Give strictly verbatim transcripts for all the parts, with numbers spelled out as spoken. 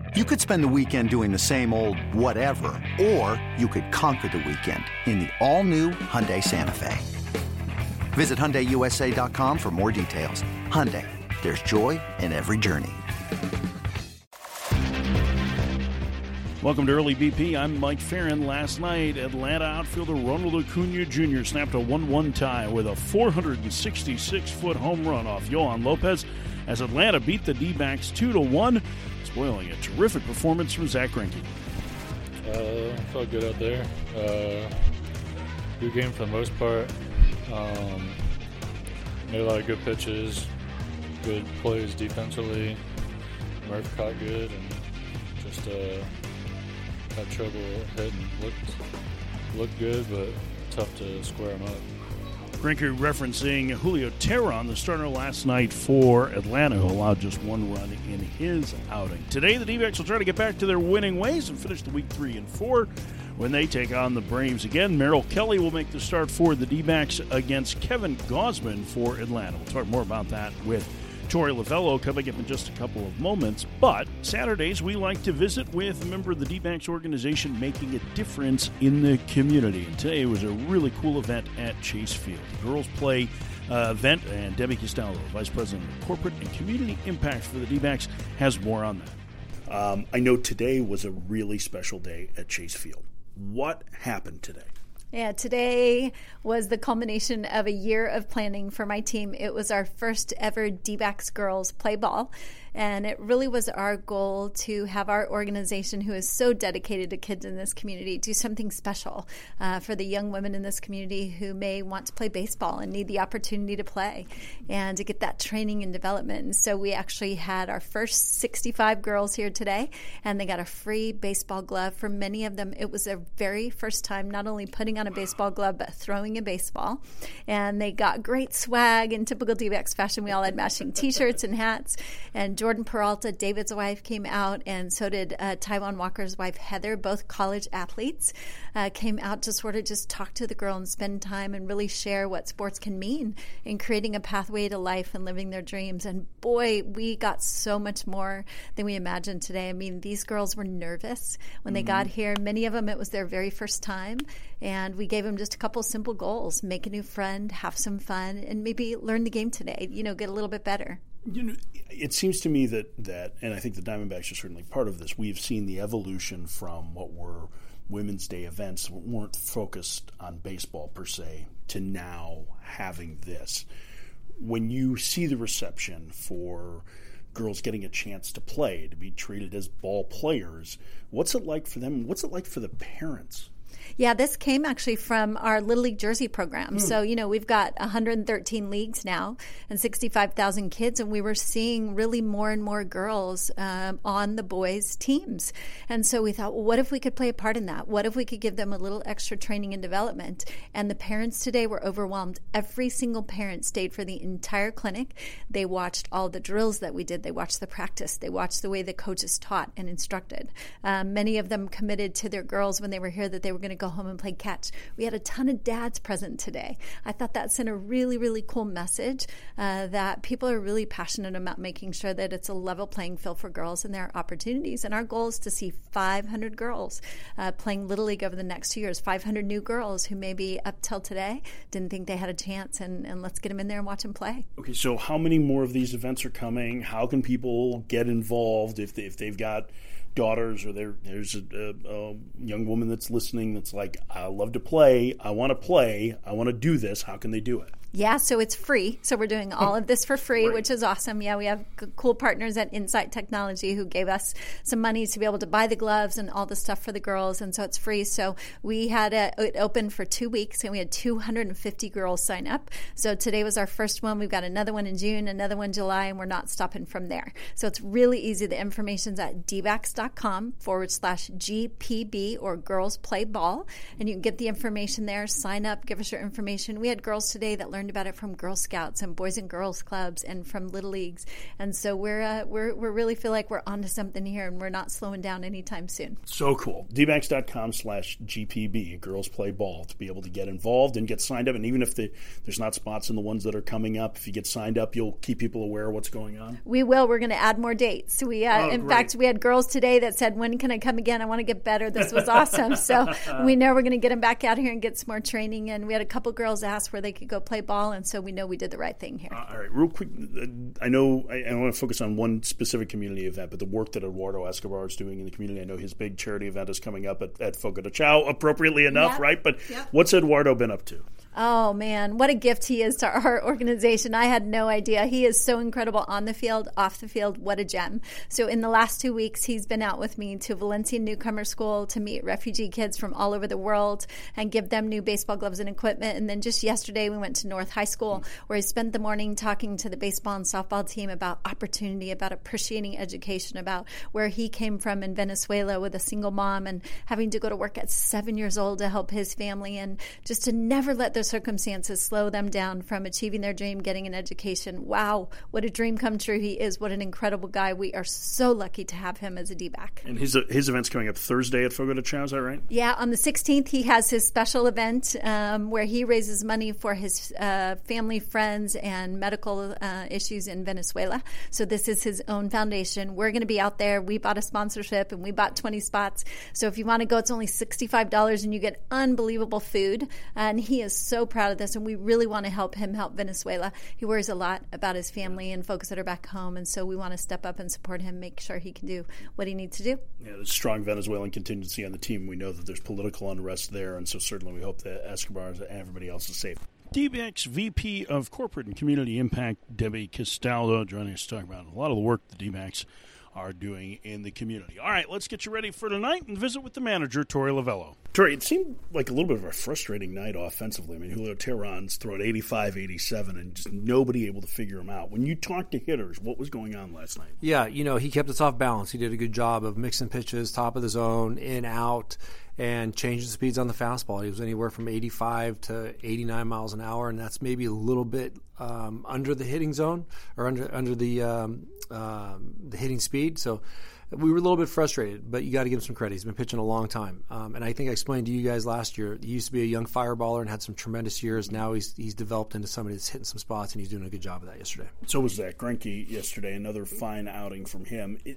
You could spend the weekend doing the same old whatever, or you could conquer the weekend in the all-new Hyundai Santa Fe. Visit Hyundai U S A dot com for more details. Hyundai, there's joy in every journey. Welcome to Early B P. I'm Mike Farron. Last night, Atlanta outfielder Ronald Acuna Junior snapped a one one tie with a four hundred sixty-six foot home run off Yohan Lopez as Atlanta beat the D-backs two to one, spoiling a terrific performance from Zach Greinke. Uh, felt good out there. Uh, good game for the most part. Um, made a lot of good pitches, good plays defensively. Murph caught good and just uh, had trouble hitting. Looked looked good, but tough to square him up. Greinke referencing Julio Teheran, the starter last night for Atlanta, who allowed just one run in his outing. Today, the D-backs will try to get back to their winning ways and finish the week three and four when they take on the Braves again. Merrill Kelly will make the start for the D-backs against Kevin Gausman for Atlanta. We'll talk more about that with Torey Lovullo coming up in just a couple of moments. But Saturdays, we like to visit with a member of the D-backs organization making a difference in the community. And today was a really cool event at Chase Field. The Girls Play uh, event, and Debbie Costello, Vice President of Corporate and Community Impact for the D-backs, has more on that. Um, I know today was a really special day at Chase Field. What happened today? Yeah, today was the culmination of a year of planning for my team. It was our first ever D-backs girls play ball, and it really was our goal to have our organization, who is so dedicated to kids in this community, do something special uh, for the young women in this community who may want to play baseball and need the opportunity to play and to get that training and development. And so we actually had our first sixty-five girls here today, and they got a free baseball glove. For many of them, it was their very first time not only putting on a baseball glove, but throwing a baseball. And they got great swag in typical D-backs fashion. We all had matching T-shirts and hats. And Jordan Peralta, David's wife, came out, and so did uh, Taiwan Walker's wife, Heather, both college athletes, uh, came out to sort of just talk to the girl and spend time and really share what sports can mean in creating a pathway to life and living their dreams. And boy, we got so much more than we imagined today. I mean, these girls were nervous when they mm-hmm. got here. Many of them, it was their very first time. And we gave them just a couple simple goals: make a new friend, have some fun, and maybe learn the game today, you know, get a little bit better. You know, it seems to me that, that, and I think the Diamondbacks are certainly part of this, we've seen the evolution from what were Women's Day events that weren't focused on baseball per se to now having this. When you see the reception for girls getting a chance to play, to be treated as ball players, what's it like for them? What's it like for the parents? Yeah, this came actually from our Little League Jersey program. Mm. So, you know, we've got one hundred thirteen leagues now and sixty-five thousand kids, and we were seeing really more and more girls um, on the boys' teams. And so we thought, well, what if we could play a part in that? What if we could give them a little extra training and development? And the parents today were overwhelmed. Every single parent stayed for the entire clinic. They watched all the drills that we did. They watched the practice. They watched the way the coaches taught and instructed. Um, many of them committed to their girls when they were here that they were going to go home and play catch. We had a ton of dads present today. I thought that sent a really, really cool message uh, that people are really passionate about making sure that it's a level playing field for girls and their opportunities. And our goal is to see five hundred girls uh, playing Little League over the next two years, five hundred new girls who maybe up till today didn't think they had a chance, and, and let's get them in there and watch them play. Okay, so how many more of these events are coming? How can people get involved if, they, if they've got daughters, or there, there's a, a, a young woman that's listening that's like, I love to play, I want to play, I want to do this, how can they do it? Yeah, so it's free. So we're doing all of this for free, right, which is awesome. Yeah, we have cool partners at Insight Technology who gave us some money to be able to buy the gloves and all the stuff for the girls, and so it's free. So we had a, it open for two weeks, and we had two hundred fifty girls sign up. So today was our first one. We've got another one in June, another one in July, and we're not stopping from there. So it's really easy. The information's at dbacks.com forward slash GPB, or Girls Play Ball, and you can get the information there, sign up, give us your information. We had girls today that learned learned about it from Girl Scouts and Boys and Girls Clubs and from Little Leagues. And so we're uh, we're we really feel like we're onto something here, and we're not slowing down anytime soon. So cool. D backs dot com slash G P B, Girls Play Ball, to be able to get involved and get signed up. And even if the, there's not spots in the ones that are coming up, if you get signed up, you'll keep people aware of what's going on? We will. We're going to add more dates. We, uh, oh, in great. fact, we had girls today that said, when can I come again? I want to get better. This was awesome. So we know we're going to get them back out here and get some more training. And we had a couple girls ask where they could go play ball, and so we know we did the right thing here. Uh, all right, real quick, I know I, I want to focus on one specific community event, but the work that Eduardo Escobar is doing in the community, I know his big charity event is coming up at, at Fogo de Chao, appropriately enough, Yep. right? But Yep. what's Eduardo been up to? Oh, man, what a gift he is to our organization. I had no idea. He is so incredible on the field, off the field. What a gem. So in the last two weeks, he's been out with me to Valencia Newcomer School to meet refugee kids from all over the world and give them new baseball gloves and equipment. And then just yesterday, we went to North High School, where he spent the morning talking to the baseball and softball team about opportunity, about appreciating education, about where he came from in Venezuela with a single mom and having to go to work at seven years old to help his family, and just to never let their circumstances slow them down from achieving their dream, getting an education. Wow, what a dream come true he is. What an incredible guy. We are so lucky to have him as a D-back. And his his event's coming up Thursday at Fogo de Chao, is that right? Yeah, on the sixteenth, he has his special event um, where he raises money for his uh, family, friends, and medical uh, issues in Venezuela. So this is his own foundation. We're going to be out there. We bought a sponsorship, and we bought twenty spots. So if you want to go, it's only sixty-five dollars, and you get unbelievable food. And he is so proud of this, and we really want to help him help Venezuela. He worries a lot about his family and folks that are back home, and so we want to step up and support him, make sure he can do what he needs to do. Yeah, there's a strong Venezuelan contingency on the team. We know that there's political unrest there, and so certainly we hope that Escobar and everybody else is safe. D-backs V P of Corporate and Community Impact, Debbie Castaldo, joining us to talk about a lot of the work the D-backs are doing in the community. All right, let's get you ready for tonight and visit with the manager, Tori Lavello. Tori, it seemed like a little bit of a frustrating night offensively. I mean, Julio Teheran's throwing eighty-five, eighty-seven, and just nobody able to figure him out. When you talked to hitters, what was going on last night? Yeah, you know, he kept us off balance. He did a good job of mixing pitches, top of the zone, in, out, and changing the speeds on the fastball. He was anywhere from eighty-five to eighty-nine miles an hour, and that's maybe a little bit um, under the hitting zone or under under the um, um, the hitting speed. So we were a little bit frustrated, but you got to give him some credit. He's been pitching a long time, um, and I think I explained to you guys last year. He used to be a young fireballer and had some tremendous years. Now he's he's developed into somebody that's hitting some spots, and he's doing a good job of that yesterday. So was Zach Greinke yesterday. Another fine outing from him. It,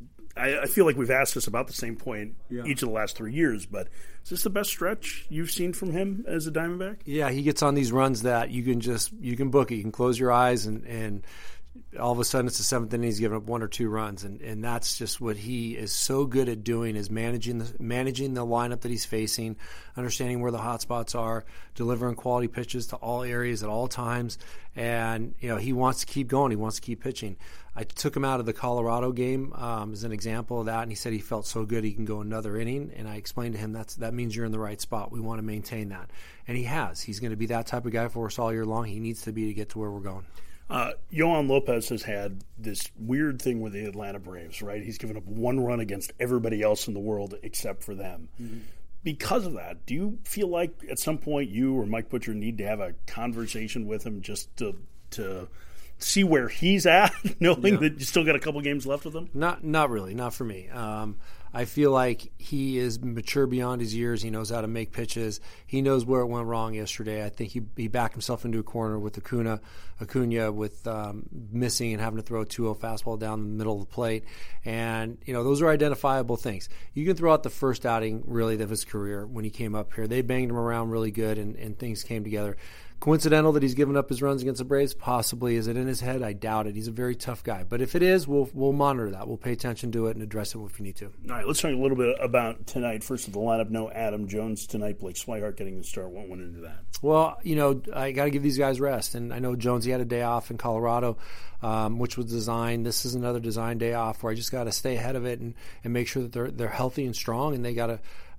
I, I feel like we've asked this about the same point yeah. each of the last three years, but is this the best stretch you've seen from him as a Diamondback? Yeah, he gets on these runs that you can just you can book it. You can close your eyes and, and all of a sudden it's the seventh inning, he's giving up one or two runs, and, and that's just what he is so good at doing, is managing the managing the lineup that he's facing, understanding where the hot spots are, delivering quality pitches to all areas at all times, and you know he wants to keep going. He wants to keep pitching. I took him out of the Colorado game um, as an example of that, and he said he felt so good he can go another inning. And I explained to him that's that means you're in the right spot. We want to maintain that, and he has. He's going to be that type of guy for us all year long. He needs to be to get to where we're going. Uh, Yohan Lopez has had this weird thing with the Atlanta Braves, right? He's given up one run against everybody else in the world except for them. Mm-hmm. Because of that, do you feel like at some point you or Mike Butcher need to have a conversation with him just to to see where he's at, knowing yeah. that you still got a couple games left with him? Not not really, not for me. Um, I feel like he is mature beyond his years. He knows how to make pitches. He knows where it went wrong yesterday. I think he he backed himself into a corner with Acuna, Acuna with um, missing and having to throw a two oh fastball down the middle of the plate. And, you know, those are identifiable things. You can throw out the first outing, really, of his career when he came up here. They banged him around really good, and, and things came together. Coincidental that he's given up his runs against the Braves? Possibly. Is it in his head? I doubt it. He's a very tough guy. But if it is, we'll we'll monitor that. We'll pay attention to it and address it if we need to. All right, let's talk a little bit about tonight. First of the lineup, no Adam Jones tonight. Blake Swihart getting the start. What went into that? Well, you know, I got to give these guys rest. And I know Jones, he had a day off in Colorado, um, which was designed. This is another design day off where I just got to stay ahead of it and, and make sure that they're they're healthy and strong, and they got to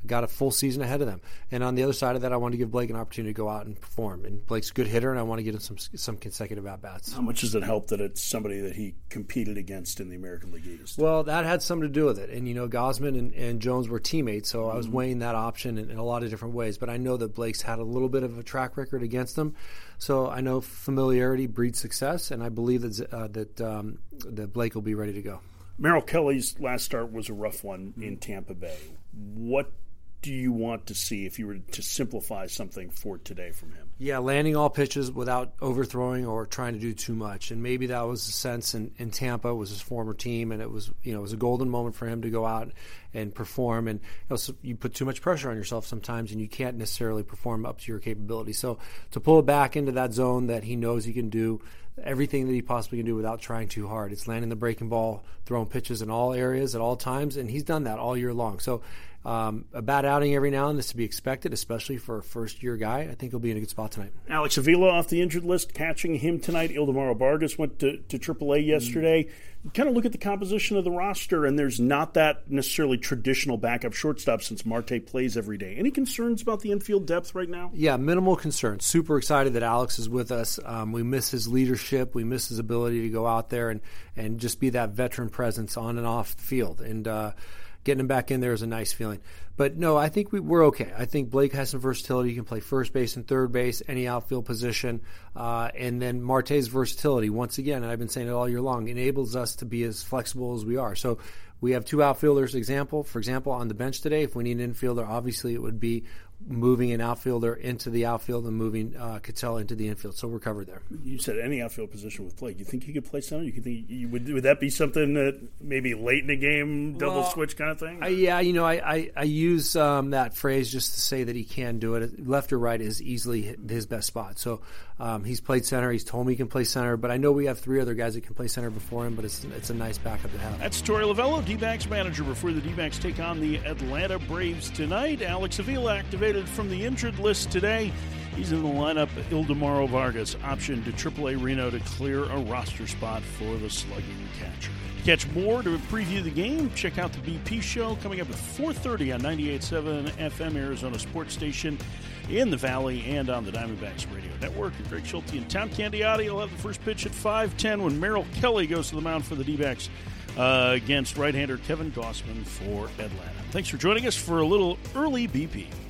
got a full season ahead of them. And on the other side of that, I want to give Blake an opportunity to go out and perform. And Blake's a good hitter, and I want to get him some some consecutive at-bats. How much does it help that it's somebody that he competed against in the American League East? Well, that had something to do with it. And, you know, Gausman and, and Jones were teammates, so I was mm-hmm. weighing that option in, in a lot of different ways. But I know that Blake's had a little bit of a track record against them. So I know familiarity breeds success, and I believe that, uh, that, um, that Blake will be ready to go. Merrill Kelly's last start was a rough one in Tampa Bay. What do you want to see if you were to simplify something for today from him? Yeah, landing all pitches without overthrowing or trying to do too much. And maybe that was the sense in, in Tampa. It was his former team, and it was, you know, it was a golden moment for him to go out and perform. And you know, so you put too much pressure on yourself sometimes, and you can't necessarily perform up to your capability. So to pull it back into that zone that he knows he can do, everything that he possibly can do without trying too hard. It's landing the breaking ball, throwing pitches in all areas at all times, and he's done that all year long. So um, a bad outing every now and then is to be expected, especially for a first-year guy. I think he'll be in a good spot tonight. Alex Avila off the injured list, catching him tonight. Ildemaro Vargas went to, to triple A yesterday. Mm-hmm. You kind of look at the composition of the roster, and there's not that necessarily traditional backup shortstop since Marte plays every day. Any concerns about the infield depth right now? Yeah, minimal concerns. Super excited that Alex is with us. Um, we miss his leadership. We miss his ability to go out there and, and just be that veteran presence on and off the field. And uh, getting him back in there is a nice feeling. But, no, I think we, we're okay. I think Blake has some versatility. He can play first base and third base, any outfield position. Uh, and then Marte's versatility, once again, and I've been saying it all year long, enables us to be as flexible as we are. So we have two outfielders, example, for example, on the bench today. If we need an infielder, obviously it would be moving an outfielder into the outfield and moving uh, Cattell into the infield. So we're covered there. You said any outfield position with Blake. You think he could play center? You think you, would would that be something that maybe late in the game, double well, switch kind of thing? I, yeah, you know, I, I, I use um, that phrase just to say that he can do it. Left or right is easily his best spot. So um, he's played center. He's told me he can play center. But I know we have three other guys that can play center before him, but it's it's a nice backup to have. That's Torey Lovullo, D-backs manager, before the D-backs take on the Atlanta Braves tonight. Alex Avila activated from the injured list today. He's in the lineup. Ildemaro Vargas optioned to triple A Reno to clear a roster spot for the slugging catcher. To catch more to preview the game, check out the B P Show coming up at four thirty on ninety-eight point seven F M Arizona Sports Station in the Valley and on the Diamondbacks Radio Network. And Greg Schulte and Tom Candiotti will have the first pitch at five ten when Merrill Kelly goes to the mound for the D-backs uh, against right-hander Kevin Gausman for Atlanta. Thanks for joining us for a little early B P.